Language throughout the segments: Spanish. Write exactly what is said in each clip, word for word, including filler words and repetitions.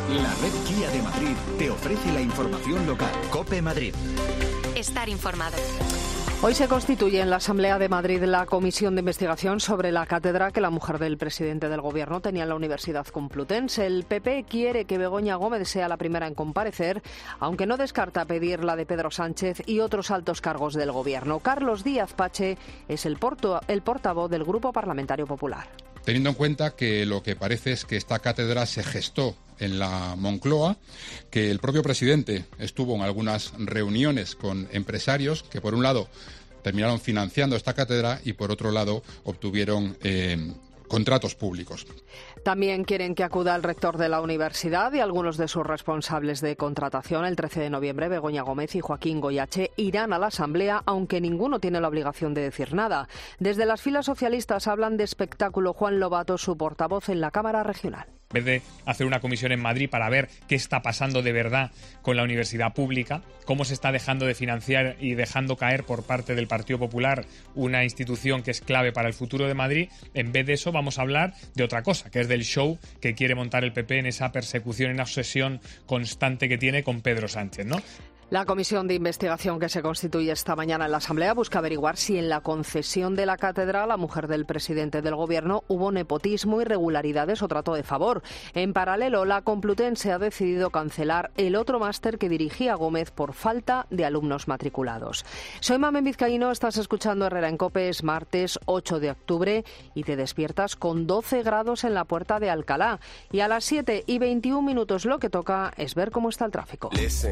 La red Kia de Madrid te ofrece la información local. COPE Madrid. Estar informado. Hoy se constituye en la Asamblea de Madrid la comisión de investigación sobre la cátedra que la mujer del presidente del Gobierno tenía en la Universidad Complutense. El P P quiere que Begoña Gómez sea la primera en comparecer, aunque no descarta pedir la de Pedro Sánchez y otros altos cargos del Gobierno. Carlos Díaz Pache es el, porto, el portavoz del Grupo Parlamentario Popular. Teniendo en cuenta que lo que parece es que esta cátedra se gestó en la Moncloa, que el propio presidente estuvo en algunas reuniones con empresarios que, por un lado, terminaron financiando esta cátedra y, por otro lado, obtuvieron eh, contratos públicos. También quieren que acuda el rector de la universidad y algunos de sus responsables de contratación. El trece de noviembre, Begoña Gómez y Joaquín Goyache irán a la Asamblea, aunque ninguno tiene la obligación de decir nada. Desde las filas socialistas hablan de espectáculo. Juan Lobato, su portavoz en la Cámara Regional. En vez de hacer una comisión en Madrid para ver qué está pasando de verdad con la universidad pública, cómo se está dejando de financiar y dejando caer por parte del Partido Popular una institución que es clave para el futuro de Madrid, en vez de eso vamos a hablar de otra cosa, que es del show que quiere montar el P P en esa persecución y una obsesión constante que tiene con Pedro Sánchez, ¿no? La comisión de investigación que se constituye esta mañana en la Asamblea busca averiguar si en la concesión de la cátedra a la mujer del presidente del Gobierno hubo nepotismo, irregularidades o trato de favor. En paralelo, la Complutense ha decidido cancelar el otro máster que dirigía Gómez por falta de alumnos matriculados. Soy Mamen Vizcaíno, estás escuchando Herrera en COPE, es martes ocho de octubre y te despiertas con doce grados en la Puerta de Alcalá. Y a las siete y veintiún minutos lo que toca es ver cómo está el tráfico.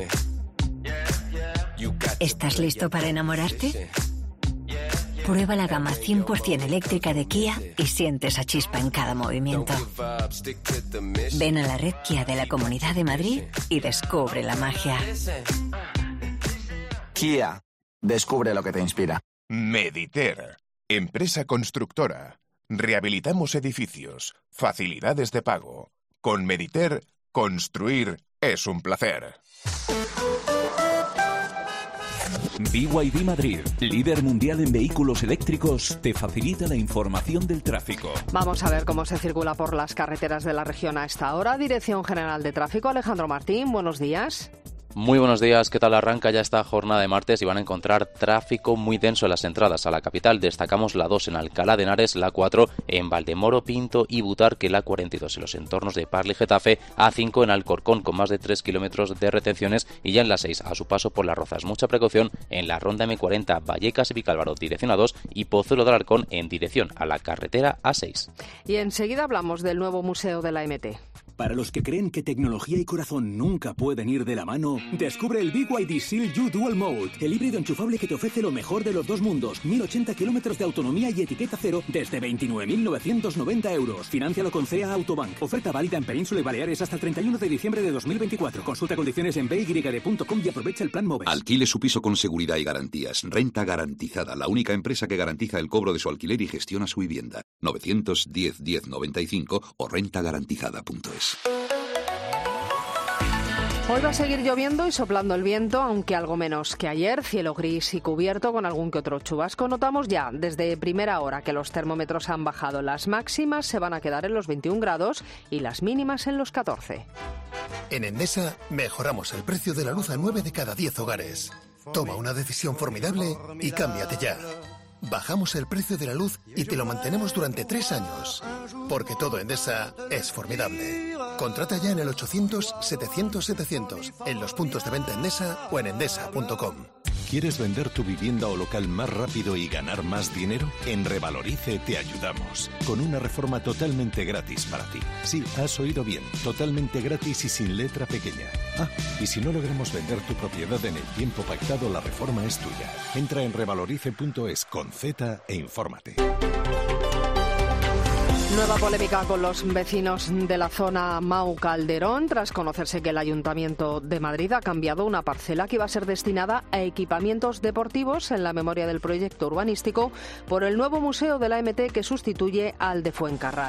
¿Estás listo para enamorarte? Prueba la gama cien por ciento eléctrica de Kia y siente esa chispa en cada movimiento. Ven a la red Kia de la Comunidad de Madrid y descubre la magia. Kia, descubre lo que te inspira. Mediter, empresa constructora. Rehabilitamos edificios, facilidades de pago. Con Mediter, construir es un placer. B Y D Madrid, líder mundial en vehículos eléctricos, te facilita la información del tráfico. Vamos a ver cómo se circula por las carreteras de la región a esta hora. Dirección General de Tráfico, Alejandro Martín, buenos días. Muy buenos días, ¿qué tal? Arranca ya esta jornada de martes y van a encontrar tráfico muy denso en las entradas a la capital. Destacamos la dos en Alcalá de Henares, la cuatro en Valdemoro, Pinto y Butarque, la cuarenta y dos en los entornos de Parla y Getafe, A cinco en Alcorcón con más de tres kilómetros de retenciones y ya en la seis a su paso por Las Rozas. Mucha precaución en la ronda M cuarenta, Vallecas y Vicálvaro dirección A dos y Pozuelo de Alarcón en dirección a la carretera A seis. Y enseguida hablamos del nuevo museo de la M T. Para los que creen que tecnología y corazón nunca pueden ir de la mano, descubre el B Y D Seal U Dual Mode, el híbrido enchufable que te ofrece lo mejor de los dos mundos, mil ochenta kilómetros de autonomía y etiqueta cero desde veintinueve mil novecientos noventa euros. Fináncialo con C E A Autobank. Oferta válida en Península y Baleares hasta el treinta y uno de diciembre de dos mil veinticuatro. Consulta condiciones en b y d punto com y aprovecha el plan MOVES. Alquile su piso con seguridad y garantías. Renta Garantizada, la única empresa que garantiza el cobro de su alquiler y gestiona su vivienda. novecientos diez diez noventa y cinco o renta garantizada punto es. Hoy va a seguir lloviendo y soplando el viento, aunque algo menos que ayer. Cielo gris y cubierto con algún que otro chubasco. Notamos ya desde primera hora que los termómetros han bajado. Las máximas se van a quedar en los veintiún grados y las mínimas en los catorce. En Endesa mejoramos el precio de la luz a nueve de cada diez hogares. Toma una decisión formidable y cámbiate ya. Bajamos el precio de la luz y te lo mantenemos durante tres años. Porque todo Endesa es formidable. Contrata ya en el ochocientos setecientos setecientos, en los puntos de venta Endesa o en endesa punto com. ¿Quieres vender tu vivienda o local más rápido y ganar más dinero? En Revalorice te ayudamos, con una reforma totalmente gratis para ti. Sí, has oído bien, totalmente gratis y sin letra pequeña. Ah, y si no logramos vender tu propiedad en el tiempo pactado, la reforma es tuya. Entra en revalorice punto es con Z e infórmate. Nueva polémica con los vecinos de la zona Mau Calderón tras conocerse que el Ayuntamiento de Madrid ha cambiado una parcela que iba a ser destinada a equipamientos deportivos en la memoria del proyecto urbanístico por el nuevo museo de la M T que sustituye al de Fuencarral.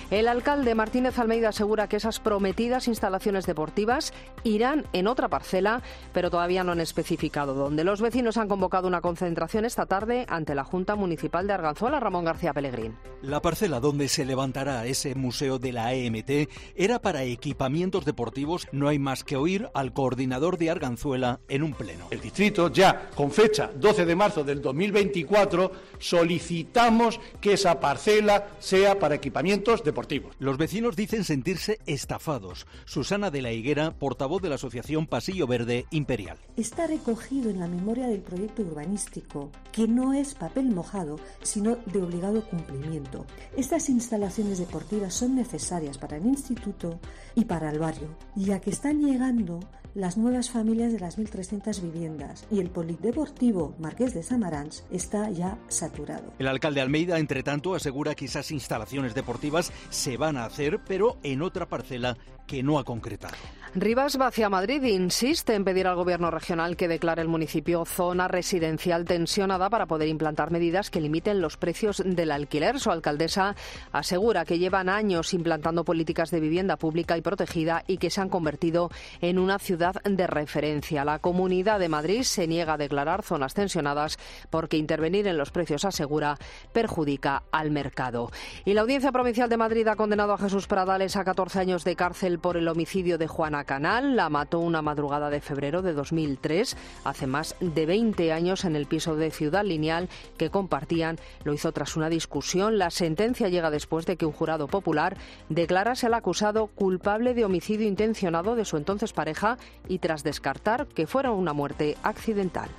El alcalde Martínez Almeida asegura que esas prometidas instalaciones deportivas irán en otra parcela, pero todavía no han especificado dónde. Los vecinos han convocado una concentración esta tarde ante la Junta Municipal de Arganzuela. Ramón García Pellegrín. La parcela donde se levantará ese museo de la E M T era para equipamientos deportivos. No hay más que oír al coordinador de Arganzuela en un pleno. El distrito ya, con fecha doce de marzo del dos mil veinticuatro, solicitamos que esa parcela sea para equipamientos deportivos. Los vecinos dicen sentirse estafados. Susana de la Higuera, portavoz de la asociación Pasillo Verde Imperial. Está recogido en la memoria del proyecto urbanístico, que no es papel mojado, sino de obligado cumplimiento. Estas instalaciones deportivas son necesarias para el instituto y para el barrio, ya que están llegando las nuevas familias de las mil trescientas viviendas y el polideportivo Marqués de Samaranch está ya saturado. El alcalde Almeida, entre tanto, asegura que esas instalaciones deportivas se van a hacer, pero en otra parcela que no ha concretado. Rivas Vacia Madrid insiste en pedir al Gobierno regional que declare el municipio zona residencial tensionada para poder implantar medidas que limiten los precios del alquiler. Su alcaldesa asegura que llevan años implantando políticas de vivienda pública y protegida y que se han convertido en una ciudad de referencia. La Comunidad de Madrid se niega a declarar zonas tensionadas porque intervenir en los precios, asegura, perjudica al mercado. Y la Audiencia Provincial de Madrid ha condenado a Jesús Pradales a catorce años de cárcel por el homicidio de Juana Canal. La mató una madrugada de febrero de dos mil tres, hace más de veinte años, en el piso de Ciudad Lineal que compartían. Lo hizo tras una discusión. La sentencia llega después de que un jurado popular declarase al acusado culpable de homicidio intencionado de su entonces pareja y tras descartar que fuera una muerte accidental.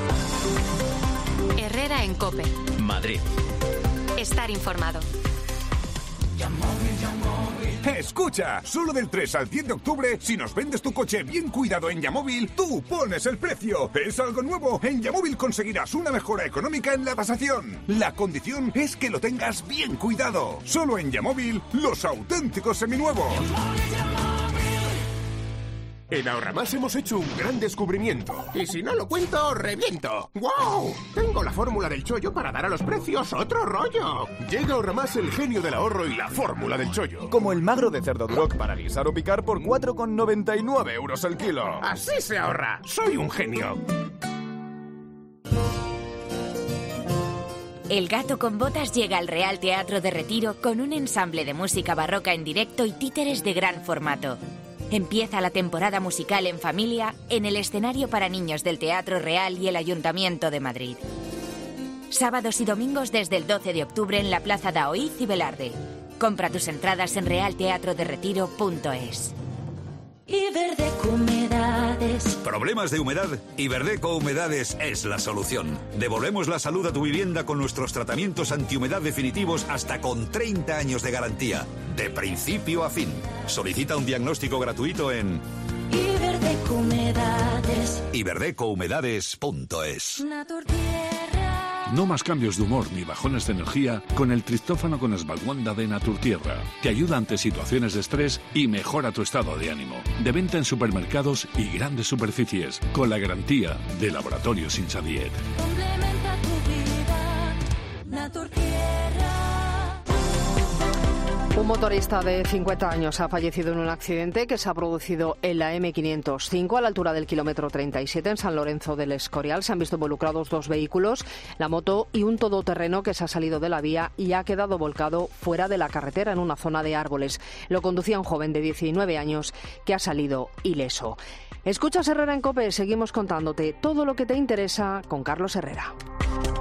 Herrera en COPE. Madrid. Estar informado. Escucha, solo del tres al diez de octubre, si nos vendes tu coche bien cuidado en Yamóvil, tú pones el precio. Es algo nuevo. En Yamóvil conseguirás una mejora económica en la tasación. La condición es que lo tengas bien cuidado. Solo en Yamóvil, los auténticos seminuevos. En Ahorramás hemos hecho un gran descubrimiento. Y si no lo cuento, reviento. ¡Wow! Tengo la fórmula del chollo para dar a los precios otro rollo. Llega Ahorramás el genio del ahorro y la fórmula del chollo. Como el magro de cerdo Duroc para guisar o picar por cuatro con noventa y nueve euros el kilo. Así se ahorra. Soy un genio. El Gato con Botas llega al Real Teatro de Retiro con un ensamble de música barroca en directo y títeres de gran formato. Empieza la temporada musical en familia en el escenario para niños del Teatro Real y el Ayuntamiento de Madrid. Sábados y domingos desde el doce de octubre en la Plaza Daoíz y Velarde. Compra tus entradas en real teatro de retiro punto es. Iberdeco Humedades. ¿Problemas de humedad? Iberdeco Humedades es la solución. Devolvemos la salud a tu vivienda con nuestros tratamientos antihumedad definitivos hasta con treinta años de garantía. De principio a fin. Solicita un diagnóstico gratuito en Iberdeco Humedades. iberdeco humedades punto es. No más cambios de humor ni bajones de energía con el triptófano con Esvalguanda de Naturtierra. Te ayuda ante situaciones de estrés y mejora tu estado de ánimo. De venta en supermercados y grandes superficies, con la garantía de Laboratorios Insadiet. Complementa tu vida, Naturtierra. Un motorista de cincuenta años ha fallecido en un accidente que se ha producido en la eme quinientos cinco a la altura del kilómetro treinta y siete en San Lorenzo del Escorial. Se han visto involucrados dos vehículos, la moto y un todoterreno que se ha salido de la vía y ha quedado volcado fuera de la carretera en una zona de árboles. Lo conducía un joven de diecinueve años que ha salido ileso. Escuchas Herrera en COPE, seguimos contándote todo lo que te interesa con Carlos Herrera.